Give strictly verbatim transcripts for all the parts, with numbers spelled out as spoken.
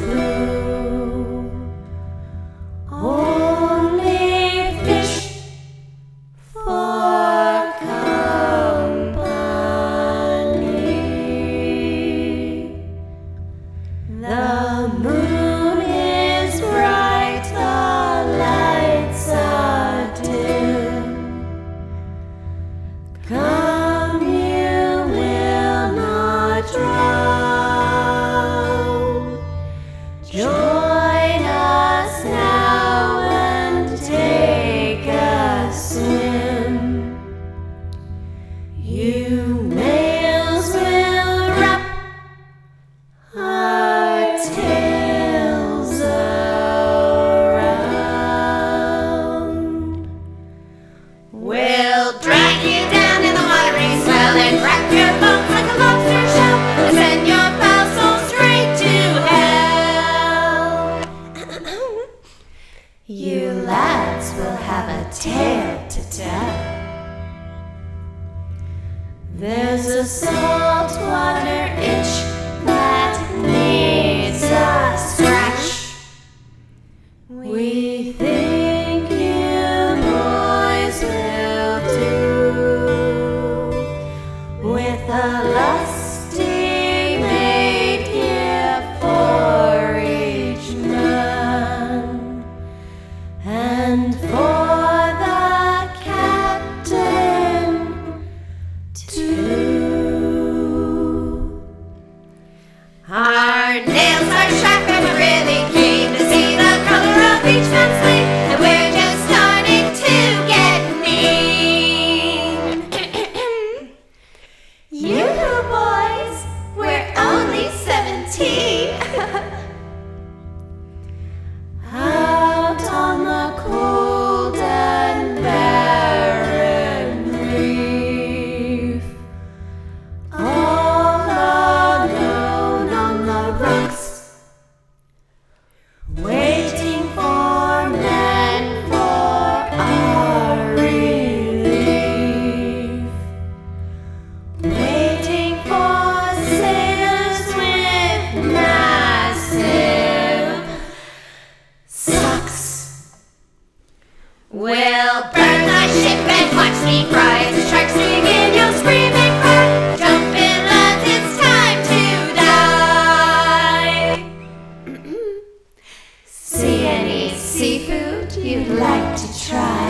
blue. Only fish for company. The moon is bright, the lights are dim. Come, you will not drown. Join us now and take a swim. You males will wrap our tails around. We'll drag you down in the watery swell and crack your bones like a lobster shell and send your foul soul straight to hell. You lads will have a tale to tell. There's a saltwater itch that needs a scratch. We think you boys will do with a lusty maid here for each man, and for the captain too. Our nails are sharp and we're really keen to see the color of each man's sleeve, and we're just starting to get mean. You boys, we're only seventeen. Out on the cold and barren reef, all alone on the rocks, waiting for men for our relief, waiting for sailors with massive socks. We'll burn the ship and watch me cry as the sharks dig in. You'll scream and cry, jump in, lads, it's time to die. See any seafood you'd like to try?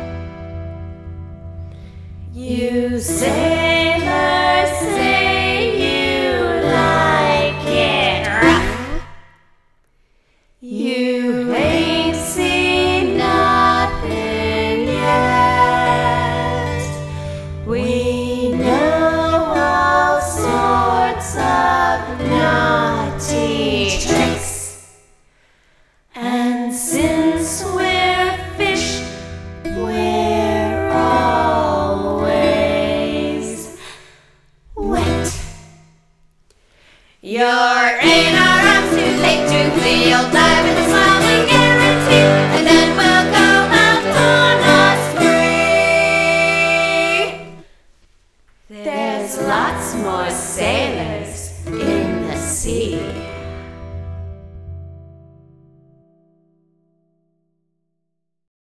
You sailors say you like it rough. You ain't seen nothing yet. We know all sorts of naughty tricks, and since we're fish, we're always wet. You're in our arms, too late to flee. You'll dive in the smile we guarantee, and then we'll go out on a spree. There's lots more sailors in the sea.